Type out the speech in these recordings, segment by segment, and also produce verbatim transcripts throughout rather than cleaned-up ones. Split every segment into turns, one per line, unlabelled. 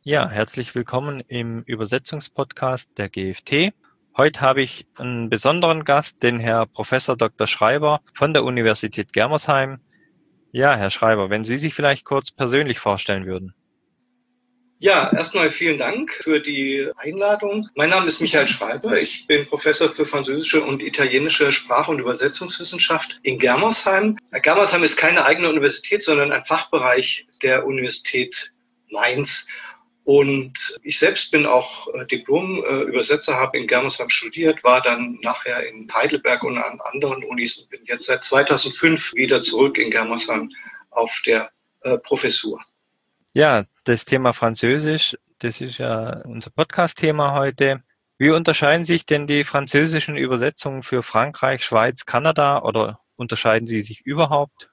Ja, herzlich willkommen im Übersetzungspodcast der G F T. Heute habe ich einen besonderen Gast, den Herr Professor Doktor Schreiber von der Universität Germersheim. Ja, Herr Schreiber, wenn Sie sich vielleicht kurz persönlich vorstellen würden.
Ja, erstmal vielen Dank für die Einladung. Mein Name ist Michael Schreiber. Ich bin Professor für französische und italienische Sprach- und Übersetzungswissenschaft in Germersheim. Germersheim ist keine eigene Universität, sondern ein Fachbereich der Universität Mainz. Und ich selbst bin auch Diplom-Übersetzer, habe in Germersheim studiert, war dann nachher in Heidelberg und an anderen Unis und bin jetzt seit zweitausendfünf wieder zurück in Germersheim auf der Professur.
Ja, das Thema Französisch, das ist ja unser Podcast-Thema heute. Wie unterscheiden sich denn die französischen Übersetzungen für Frankreich, Schweiz, Kanada oder unterscheiden sie sich überhaupt?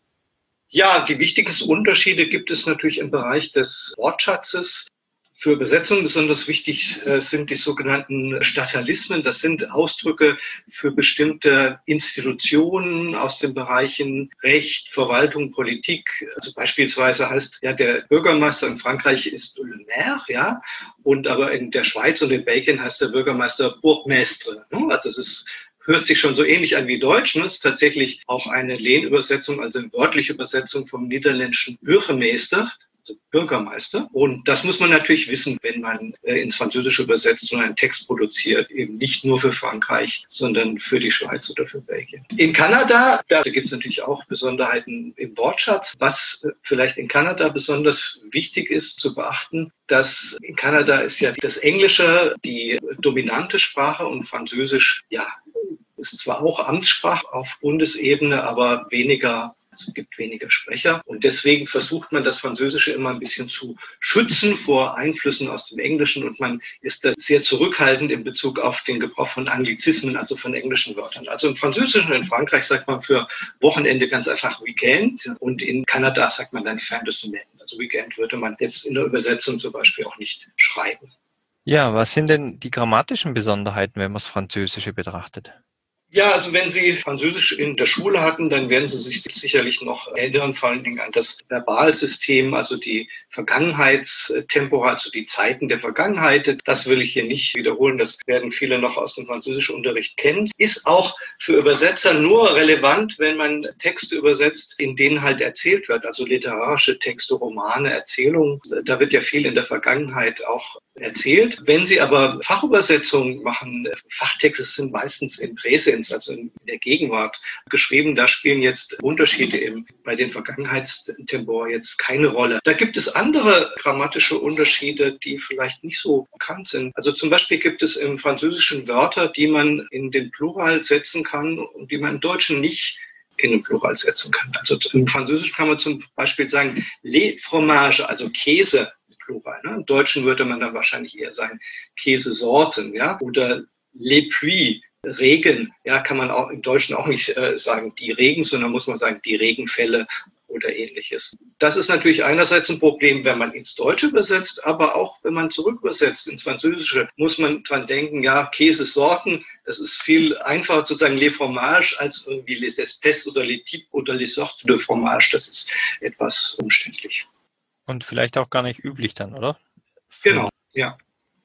Ja, die wichtigsten Unterschiede gibt es natürlich im Bereich des Wortschatzes. Für Übersetzungen besonders wichtig sind die sogenannten Statalismen. Das sind Ausdrücke für bestimmte Institutionen aus den Bereichen Recht, Verwaltung, Politik. Also beispielsweise heißt ja der Bürgermeister in Frankreich ist le maire, ja, und aber in der Schweiz und in Belgien heißt der Bürgermeister Bourgmestre. Also es ist hört sich schon so ähnlich an wie Deutsch. Es ist tatsächlich auch eine Lehnübersetzung, also eine wörtliche Übersetzung vom niederländischen Burgemeester, also Bürgermeister. Und das muss man natürlich wissen, wenn man ins Französische übersetzt und einen Text produziert, eben nicht nur für Frankreich, sondern für die Schweiz oder für Belgien. In Kanada, da gibt es natürlich auch Besonderheiten im Wortschatz. Was vielleicht in Kanada besonders wichtig ist zu beachten, dass in Kanada ist ja das Englische die dominante Sprache und Französisch, ja, ist zwar auch Amtssprache auf Bundesebene, aber weniger, also es gibt weniger Sprecher. Und deswegen versucht man, das Französische immer ein bisschen zu schützen vor Einflüssen aus dem Englischen. Und man ist da sehr zurückhaltend in Bezug auf den Gebrauch von Anglizismen, also von englischen Wörtern. Also im Französischen, in Frankreich sagt man für Wochenende ganz einfach Weekend. Und in Kanada sagt man dann fin de semaine. Also Weekend würde man jetzt in der Übersetzung zum Beispiel auch nicht schreiben.
Ja, was sind denn die grammatischen Besonderheiten, wenn man das Französische betrachtet?
Ja, also wenn Sie Französisch in der Schule hatten, dann werden Sie sich sicherlich noch erinnern, vor allen Dingen an das Verbalsystem, also die Vergangenheitstempora, also die Zeiten der Vergangenheit. Das will ich hier nicht wiederholen, das werden viele noch aus dem französischen Unterricht kennen. Ist auch für Übersetzer nur relevant, wenn man Texte übersetzt, in denen halt erzählt wird, also literarische Texte, Romane, Erzählungen. Da wird ja viel in der Vergangenheit auch erzählt. Wenn Sie aber Fachübersetzungen machen, Fachtexte sind meistens in Präsens, also in der Gegenwart geschrieben, da spielen jetzt Unterschiede im, bei den Vergangenheitstempora jetzt keine Rolle. Da gibt es andere grammatische Unterschiede, die vielleicht nicht so bekannt sind. Also zum Beispiel gibt es im Französischen Wörter, die man in den Plural setzen kann und die man im Deutschen nicht in den Plural setzen kann. Also im Französischen kann man zum Beispiel sagen, les fromages, also Käse, Plural. Ne? Im Deutschen würde man dann wahrscheinlich eher sagen Käsesorten, ja, oder les pluies, Regen, ja, kann man auch im Deutschen auch nicht äh, sagen die Regen, sondern muss man sagen die Regenfälle oder ähnliches. Das ist natürlich einerseits ein Problem, wenn man ins Deutsche übersetzt, aber auch wenn man zurückübersetzt ins Französische, muss man dran denken, ja, Käsesorten, das ist viel einfacher zu sagen les fromages als irgendwie les espèces oder les types oder les sortes de fromage. Das ist etwas umständlich.
Und vielleicht auch gar nicht üblich dann, oder? Für
Genau, ja.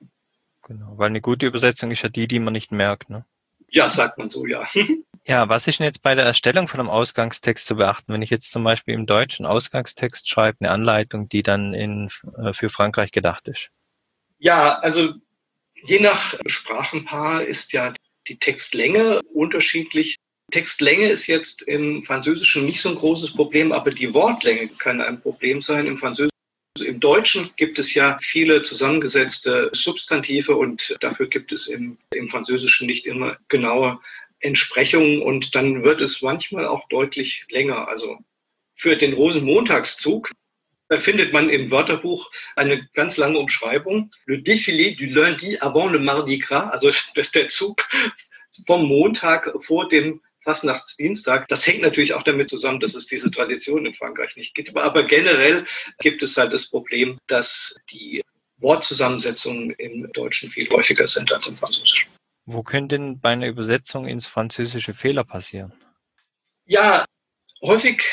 Genau, weil eine gute Übersetzung ist ja die, die man nicht merkt, ne?
Ja, sagt man so, ja.
Ja, was ist denn jetzt bei der Erstellung von einem Ausgangstext zu beachten? Wenn ich jetzt zum Beispiel im Deutschen Ausgangstext schreibe, eine Anleitung, die dann in, äh, für Frankreich gedacht ist?
Ja, also je nach Sprachenpaar ist ja die Textlänge unterschiedlich. Textlänge ist jetzt im Französischen nicht so ein großes Problem, aber die Wortlänge kann ein Problem sein im Französischen. Also im Deutschen gibt es ja viele zusammengesetzte Substantive und dafür gibt es im, im Französischen nicht immer genaue Entsprechungen und dann wird es manchmal auch deutlich länger. Also für den Rosenmontagszug, da findet man im Wörterbuch eine ganz lange Umschreibung. Le défilé du lundi avant le mardi gras, also der Zug vom Montag vor dem Fastnachtsdienstag. Das hängt natürlich auch damit zusammen, dass es diese Tradition in Frankreich nicht gibt. Aber generell gibt es halt das Problem, dass die Wortzusammensetzungen im Deutschen viel häufiger sind als im Französischen.
Wo können denn bei einer Übersetzung ins Französische Fehler passieren?
Ja, häufig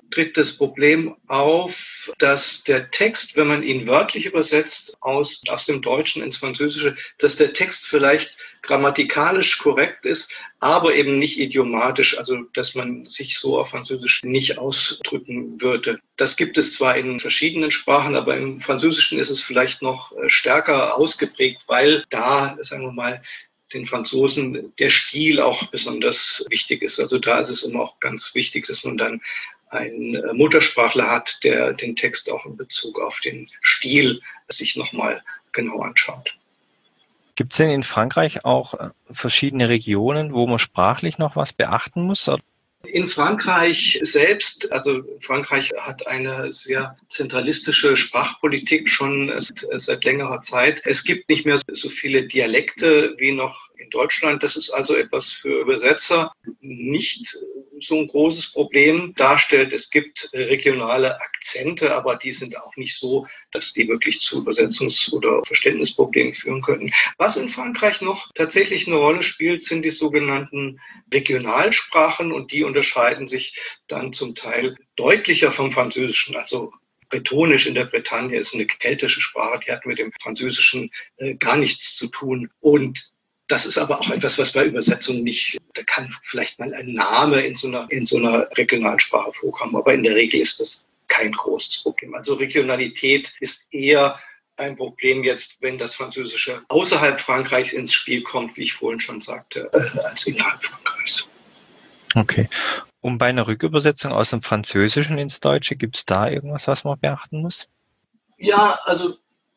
tritt das Problem auf, dass der Text, wenn man ihn wörtlich übersetzt aus, aus dem Deutschen ins Französische, dass der Text vielleicht grammatikalisch korrekt ist, aber eben nicht idiomatisch, also dass man sich so auf Französisch nicht ausdrücken würde. Das gibt es zwar in verschiedenen Sprachen, aber im Französischen ist es vielleicht noch stärker ausgeprägt, weil da, sagen wir mal, den Franzosen der Stil auch besonders wichtig ist. Also da ist es immer auch ganz wichtig, dass man dann einen Muttersprachler hat, der den Text auch in Bezug auf den Stil sich nochmal genau anschaut.
Gibt es denn in Frankreich auch verschiedene Regionen, wo man sprachlich noch was beachten muss?
In Frankreich selbst, also Frankreich hat eine sehr zentralistische Sprachpolitik schon seit längerer Zeit. Es gibt nicht mehr so viele Dialekte wie noch in Deutschland. Das ist also etwas für Übersetzer nicht so ein großes Problem darstellt. Es gibt regionale Akzente, aber die sind auch nicht so, dass die wirklich zu Übersetzungs- oder Verständnisproblemen führen könnten. Was in Frankreich noch tatsächlich eine Rolle spielt, sind die sogenannten Regionalsprachen, und die unterscheiden sich dann zum Teil deutlicher vom Französischen. Also Bretonisch in der Bretagne ist eine keltische Sprache, die hat mit dem Französischen äh, gar nichts zu tun. Und das ist aber auch etwas, was bei Übersetzung nicht, da kann vielleicht mal ein Name in so einer, in so einer Regionalsprache vorkommen, aber in der Regel ist das kein großes Problem. Also Regionalität ist eher ein Problem jetzt, wenn das Französische außerhalb Frankreichs ins Spiel kommt, wie ich vorhin schon sagte, äh, als innerhalb Frankreichs.
Okay. Und bei einer Rückübersetzung aus dem Französischen ins Deutsche, gibt es da irgendwas, was man beachten muss?
Ja, also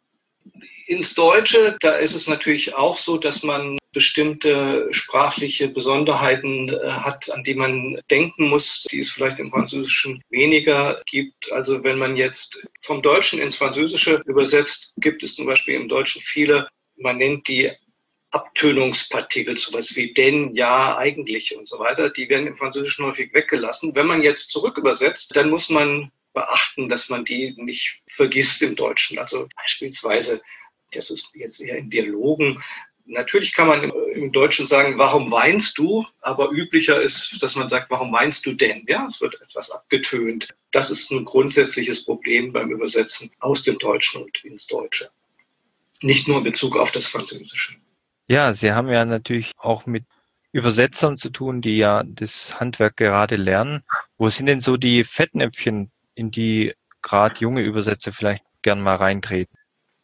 ins Deutsche, da ist es natürlich auch so, dass man bestimmte sprachliche Besonderheiten äh, hat, an die man denken muss, die es vielleicht im Französischen weniger gibt. Also wenn man jetzt vom Deutschen ins Französische übersetzt, gibt es zum Beispiel im Deutschen viele, man nennt die Abtönungspartikel, sowas wie denn, ja, eigentlich und so weiter, die werden im Französischen häufig weggelassen. Wenn man jetzt zurück übersetzt, dann muss man beachten, dass man die nicht vergisst im Deutschen. Also beispielsweise, das ist jetzt eher in Dialogen. Natürlich kann man im Deutschen sagen, warum weinst du? Aber üblicher ist, dass man sagt, warum weinst du denn? Ja, es wird etwas abgetönt. Das ist ein grundsätzliches Problem beim Übersetzen aus dem Deutschen und ins Deutsche. Nicht nur in Bezug auf das Französische.
Ja, Sie haben ja natürlich auch mit Übersetzern zu tun, die ja das Handwerk gerade lernen. Wo sind denn so die Fettnäpfchen, in die gerade junge Übersetzer vielleicht gern mal reintreten?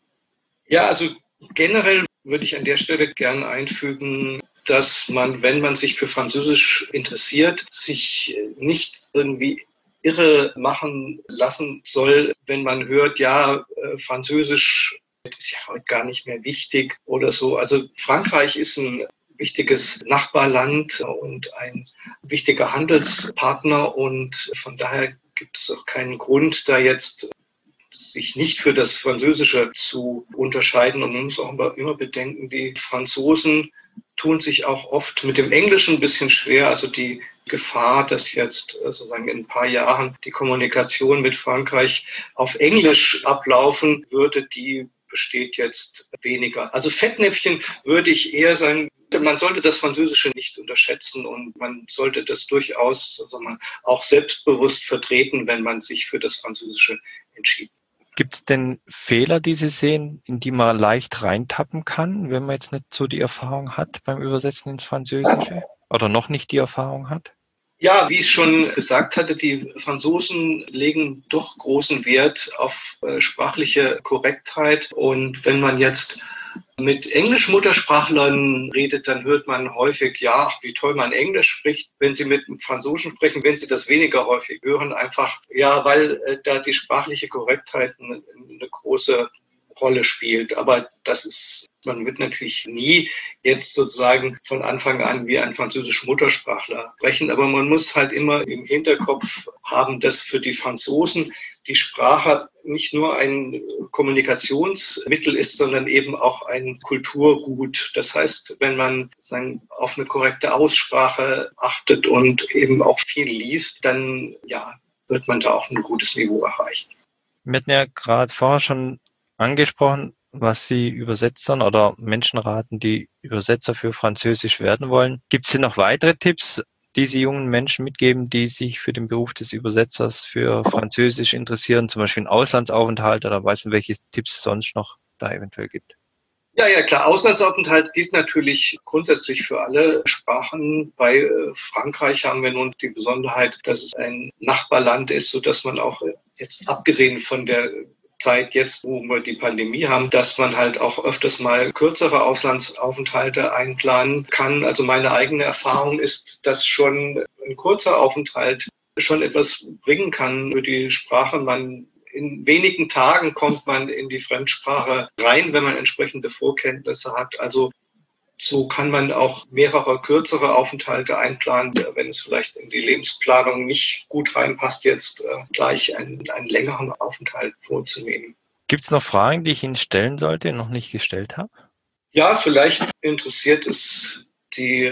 Ja, also generell würde ich an der Stelle gern einfügen, dass man, wenn man sich für Französisch interessiert, sich nicht irgendwie irre machen lassen soll, wenn man hört, ja, Französisch ist ja heute gar nicht mehr wichtig oder so. Also Frankreich ist ein wichtiges Nachbarland und ein wichtiger Handelspartner, und von daher gibt es auch keinen Grund, da jetzt sich nicht für das Französische zu unterscheiden. Und man muss auch immer bedenken, die Franzosen tun sich auch oft mit dem Englischen ein bisschen schwer. Also die Gefahr, dass jetzt sozusagen in ein paar Jahren die Kommunikation mit Frankreich auf Englisch ablaufen würde, die besteht jetzt weniger. Also Fettnäpfchen würde ich eher sagen, man sollte das Französische nicht unterschätzen und man sollte das durchaus also man auch selbstbewusst vertreten, wenn man sich für das Französische entschieden.
Gibt es denn Fehler, die Sie sehen, in die man leicht reintappen kann, wenn man jetzt nicht so die Erfahrung hat beim Übersetzen ins Französische oder noch nicht die Erfahrung hat?
Ja, wie ich schon gesagt hatte, die Franzosen legen doch großen Wert auf äh, sprachliche Korrektheit. Und wenn man jetzt mit Englisch-Muttersprachlern redet, dann hört man häufig, ja, wie toll man Englisch spricht. Wenn Sie mit einem Franzosen sprechen, wenn Sie das weniger häufig hören, einfach, ja, weil äh, da die sprachliche Korrektheit eine, eine große Rolle spielt. Aber das ist, man wird natürlich nie jetzt sozusagen von Anfang an wie ein französischer Muttersprachler sprechen. Aber man muss halt immer im Hinterkopf haben, dass für die Franzosen die Sprache nicht nur ein Kommunikationsmittel ist, sondern eben auch ein Kulturgut. Das heißt, wenn man sagen, auf eine korrekte Aussprache achtet und eben auch viel liest, dann ja, wird man da auch ein gutes Niveau erreichen.
Wir hatten ja gerade vorher schon angesprochen, was Sie Übersetzern oder Menschen raten, die Übersetzer für Französisch werden wollen. Gibt es hier noch weitere Tipps, diese jungen Menschen mitgeben, die sich für den Beruf des Übersetzers für Französisch interessieren, zum Beispiel einen Auslandsaufenthalt oder weißt du, welche Tipps es sonst noch da eventuell gibt?
Ja, ja, klar. Auslandsaufenthalt gilt natürlich grundsätzlich für alle Sprachen. Bei äh, Frankreich haben wir nun die Besonderheit, dass es ein Nachbarland ist, sodass man auch äh, jetzt abgesehen von der Zeit jetzt, wo wir die Pandemie haben, dass man halt auch öfters mal kürzere Auslandsaufenthalte einplanen kann. Also meine eigene Erfahrung ist, dass schon ein kurzer Aufenthalt schon etwas bringen kann für die Sprache. Man In wenigen Tagen kommt man in die Fremdsprache rein, wenn man entsprechende Vorkenntnisse hat. Also so kann man auch mehrere kürzere Aufenthalte einplanen, wenn es vielleicht in die Lebensplanung nicht gut reinpasst, jetzt äh, gleich einen, einen längeren Aufenthalt vorzunehmen.
Gibt es noch Fragen, die ich Ihnen stellen sollte, noch nicht gestellt habe?
Ja, vielleicht interessiert es die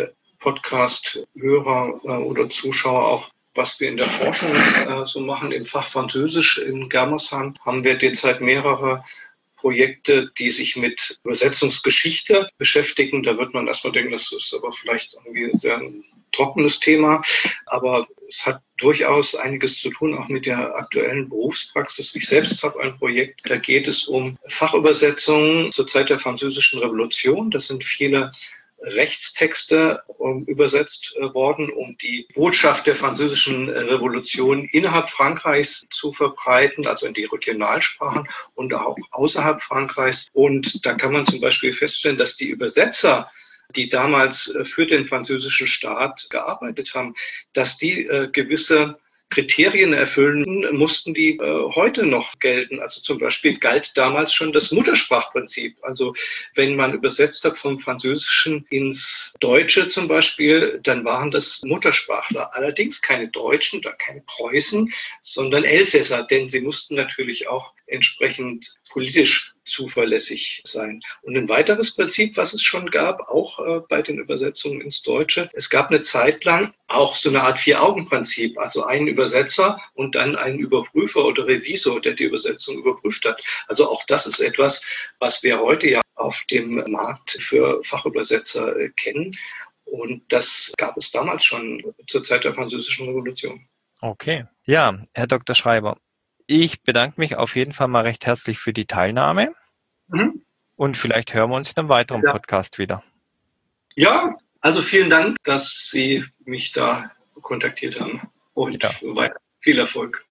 Podcast-Hörer äh, oder Zuschauer auch, was wir in der Forschung äh, so machen. Im Fach Französisch in Germersheim haben wir derzeit mehrere Projekte, die sich mit Übersetzungsgeschichte beschäftigen. Da wird man erstmal denken, das ist aber vielleicht irgendwie ein sehr trockenes Thema. Aber es hat durchaus einiges zu tun, auch mit der aktuellen Berufspraxis. Ich selbst habe ein Projekt, da geht es um Fachübersetzungen zur Zeit der Französischen Revolution. Das sind viele Rechtstexte um, übersetzt äh, worden, um die Botschaft der französischen Revolution innerhalb Frankreichs zu verbreiten, also in die Regionalsprachen und auch außerhalb Frankreichs. Und da kann man zum Beispiel feststellen, dass die Übersetzer, die damals äh, für den französischen Staat gearbeitet haben, dass die äh, gewisse Kriterien erfüllen mussten, die äh, heute noch gelten. Also zum Beispiel galt damals schon das Muttersprachprinzip. Also wenn man übersetzt hat vom Französischen ins Deutsche zum Beispiel, dann waren das Muttersprachler. Allerdings keine Deutschen oder keine Preußen, sondern Elsässer, denn sie mussten natürlich auch entsprechend politisch zuverlässig sein. Und ein weiteres Prinzip, was es schon gab, auch äh, bei den Übersetzungen ins Deutsche, es gab eine Zeit lang auch so eine Art Vier-Augen-Prinzip, also einen Übersetzer und dann einen Überprüfer oder Revisor, der die Übersetzung überprüft hat. Also auch das ist etwas, was wir heute ja auf dem Markt für Fachübersetzer äh, kennen. Und das gab es damals schon zur Zeit der Französischen Revolution.
Okay. Ja, Herr Doktor Schreiber, ich bedanke mich auf jeden Fall mal recht herzlich für die Teilnahme mhm. und vielleicht hören wir uns in einem weiteren ja. Podcast wieder.
Ja, also vielen Dank, dass Sie mich da kontaktiert haben und ja. weiter viel Erfolg.